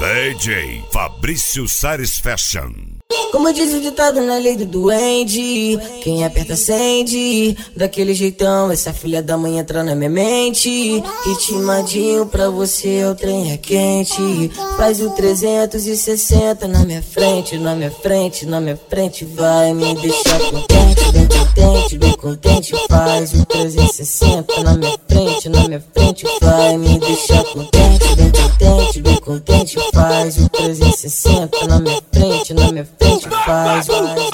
DJ Fabrício Sares Fashion. Como diz o ditado na lei do duende, quem aperta acende. Daquele jeitão, essa filha da mãe entra na minha mente. Ritmadinho pra você, o trem é quente. Faz o 360 na minha frente, na minha frente, na minha frente. Vai me deixar contente, bem contente, bem contente. Faz o 360 na minha frente, na minha frente. Vai me deixar contente, bem contente, bem contente. Faz o 360 na minha frente, na minha frente. Faz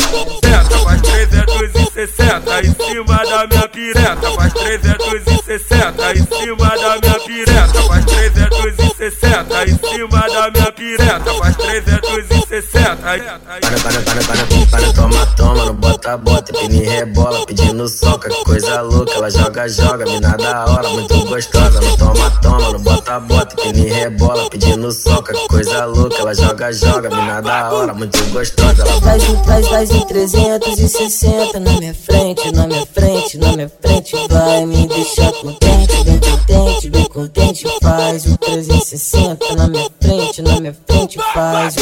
360 em cima da minha pireta. Faz 360 em cima da minha pireta. Faz 360 em cima da minha pireta. Faz 360. Para, toma, não bota, pini rebola, pedindo soca, que coisa louca. Ela joga, mina da hora, muito gostosa. Não toma, não bota, pini rebola, pedindo soca, que coisa louca. Ela joga, mina da hora, muito gostosa. Ela faz o 360 na minha frente, na minha frente, na minha frente. Vai me deixar contente, bem contente, bem contente. Faz o 360 na minha frente, na minha frente. Faz.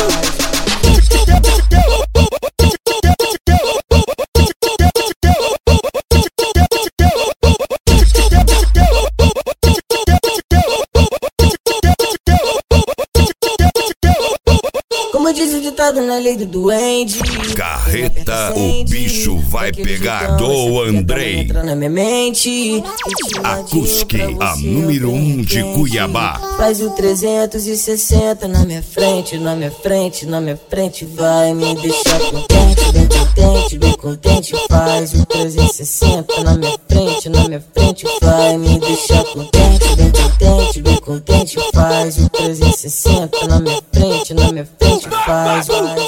Como diz o ditado na lei do duende, Carreta, o bicho vai pegar, do Andrei. Entra na minha mente. Acústica, a número 1 de Cuiabá. Faz o 360 na minha frente, na minha frente, na minha frente. Vai me deixar contente, bem contente, bem contente. Faz o 360 na minha frente, na minha frente. Vai me deixar contente, bem contente, bem contente. Faz o 360 na minha frente, na minha frente. Faz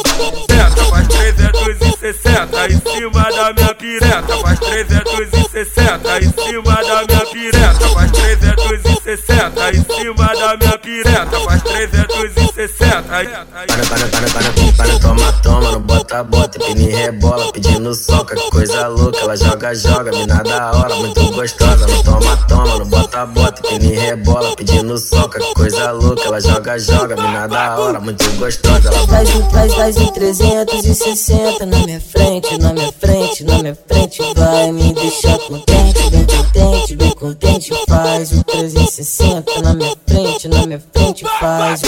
360 em cima da minha pireta. Faz 360 em cima da minha pireta. Faz 360 em cima da minha pireta. Faz 360. Para, toma, não bota, pini rebola, pedindo soca, que coisa louca. Ela joga, mina da hora, muito gostosa. Não toma, não bota, pini rebola, pedindo soca, que coisa louca. Ela joga, mina da hora, muito gostosa. Ela faz o 360 na minha frente, na minha frente, na minha frente. Vai me deixar contente, bem contente, bem contente. Faz o 360 na minha frente, na minha frente. Faz.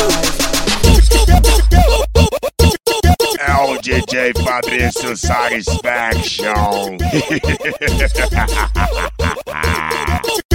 É o DJ Fabrício Sares Fashion.